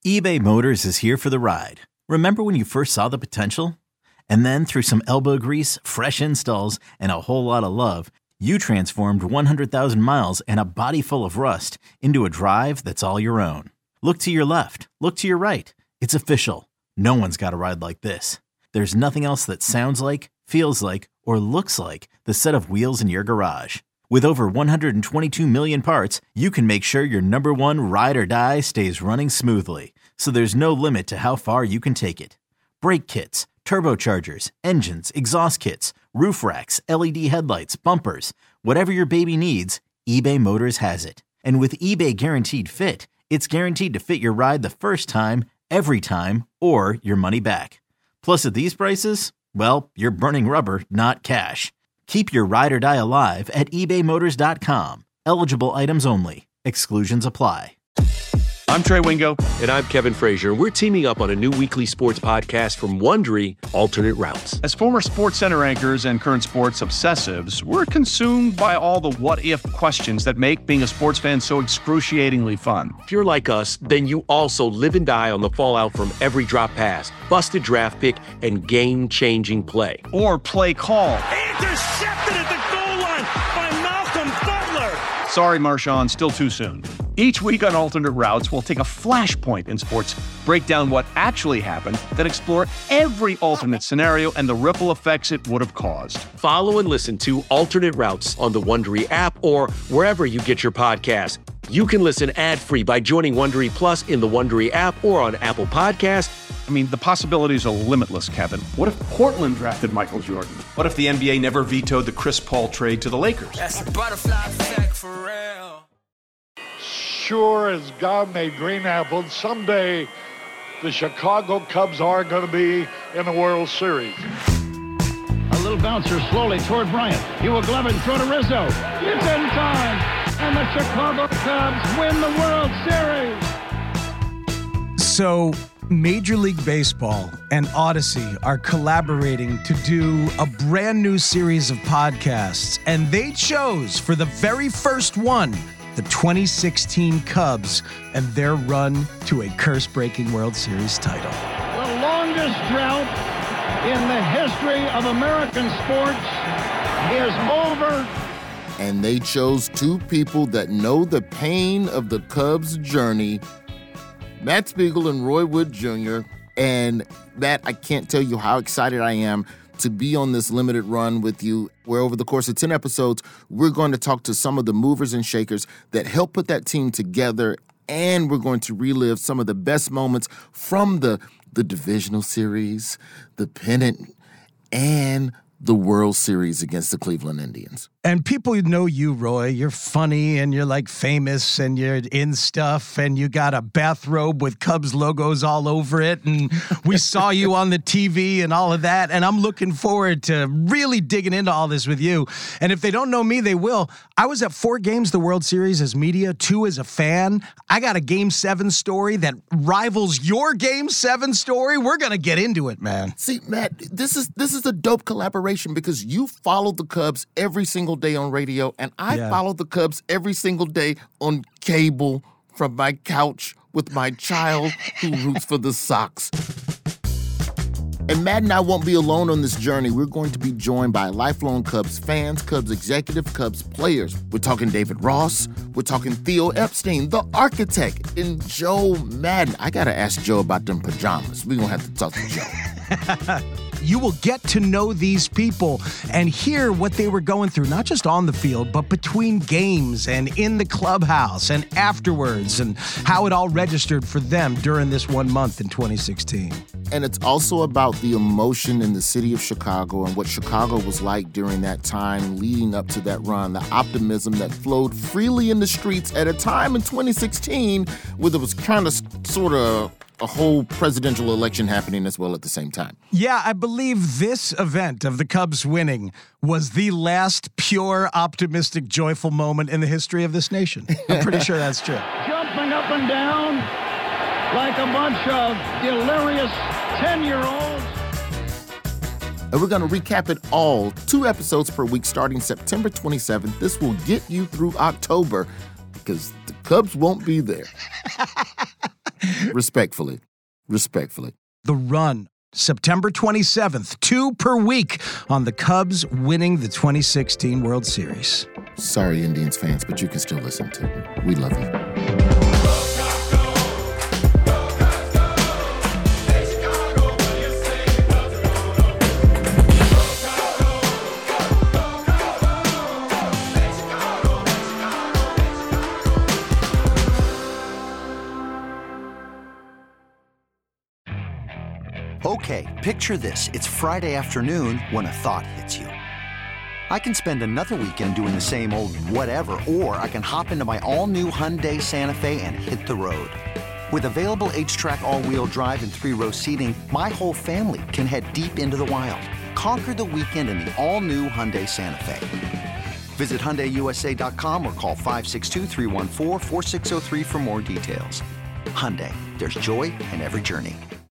eBay Motors is here for the ride. Remember when you first saw the potential? And then through some elbow grease, fresh installs, and a whole lot of love, you transformed 100,000 miles and a body full of rust into a drive that's all your own. Look to your left. Look to your right. It's official. No one's got a ride like this. There's nothing else that sounds like, feels like, or looks like the set of wheels in your garage. With over 122 million parts, you can make sure your number one ride or die stays running smoothly. So there's no limit to how far you can take it. Brake kits, turbochargers, engines, exhaust kits, roof racks, LED headlights, bumpers, whatever your baby needs, eBay Motors has it. And with eBay Guaranteed Fit, it's guaranteed to fit your ride the first time, every time, or your money back. Plus at these prices, well, you're burning rubber, not cash. Keep your ride or die alive at ebaymotors.com. Eligible items only. Exclusions apply. I'm Trey Wingo. And I'm Kevin Frazier. We're teaming up on a new weekly sports podcast from Wondery, Alternate Routes. As former SportsCenter anchors and current sports obsessives, we're consumed by all the what-if questions that make being a sports fan so excruciatingly fun. If you're like us, then you also live and die on the fallout from every drop pass, busted draft pick, and game-changing play. Or play call. Intercepted at the goal line by Malcolm Butler. Sorry, Marshawn, still too soon. Each week on Alternate Routes, we'll take a flashpoint in sports, break down what actually happened, then explore every alternate scenario and the ripple effects it would have caused. Follow and listen to Alternate Routes on the Wondery app or wherever you get your podcasts. You can listen ad-free by joining Wondery Plus in the Wondery app or on Apple Podcasts. I mean, the possibilities are limitless, Kevin. What if Portland drafted Michael Jordan? What if the NBA never vetoed the Chris Paul trade to the Lakers? That's a butterfly effect for real. Sure as God made green apples, someday the Chicago Cubs are going to be in the World Series. A little bouncer slowly toward Bryant. He will glove it and throw to Rizzo. It's in time, and the Chicago Cubs win the World Series. So, Major League Baseball and Odyssey are collaborating to do a brand new series of podcasts, and they chose for the very first one the 2016 Cubs and their run to a curse-breaking World Series title. The longest drought in the history of American sports is over. And they chose two people that know the pain of the Cubs' journey, Matt Spiegel and Roy Wood Jr. And Matt, I can't tell you how excited I am to be on this limited run with you, where over the course of 10 episodes, we're going to talk to some of the movers and shakers that helped put that team together, and we're going to relive some of the best moments from the divisional series, the pennant, and the World Series against the Cleveland Indians. And people know you, Roy. You're funny and you're like famous and you're in stuff and you got a bathrobe with Cubs logos all over it. And we saw you on the TV and all of that. And I'm looking forward to really digging into all this with you. And if they don't know me, they will. I was at 4 games the World Series as media, 2 as a fan. I got a Game 7 story that rivals your Game 7 story. We're going to get into it, man. See, Matt, this is a dope collaboration because you follow the Cubs every single day on radio, and I follow the Cubs every single day on cable from my couch with my child who roots for the Sox. And Matt and I won't be alone on this journey. We're going to be joined by lifelong Cubs fans, Cubs executive, Cubs players. We're talking David Ross. We're talking Theo Epstein, the architect, and Joe Madden. I got to ask Joe about them pajamas. We're going to have to talk to Joe. You will get to know these people and hear what they were going through, not just on the field, but between games and in the clubhouse and afterwards, and how it all registered for them during this 1 month in 2016. And it's also about the emotion in the city of Chicago and what Chicago was like during that time leading up to that run, the optimism that flowed freely in the streets at a time in 2016 where there was kind of sort of a whole presidential election happening as well at the same time. Yeah, I believe this event of the Cubs winning was the last pure, optimistic, joyful moment in the history of this nation. I'm pretty sure that's true. Jumping up and down like a bunch of delirious 10-year-olds. And we're going to recap it all, 2 episodes per week starting September 27th. This will get you through October because the Cubs won't be there. Respectfully. The Run, September 27th, 2 per week on the Cubs winning the 2016 World Series. Sorry, Indians fans, but you can still listen to me. We love you. Okay, picture this. It's Friday afternoon when a thought hits you. I can spend another weekend doing the same old whatever, or I can hop into my all-new Hyundai Santa Fe and hit the road. With available H-Track all-wheel drive and 3-row seating, my whole family can head deep into the wild. Conquer the weekend in the all-new Hyundai Santa Fe. Visit HyundaiUSA.com or call 562-314-4603 for more details. Hyundai, there's joy in every journey.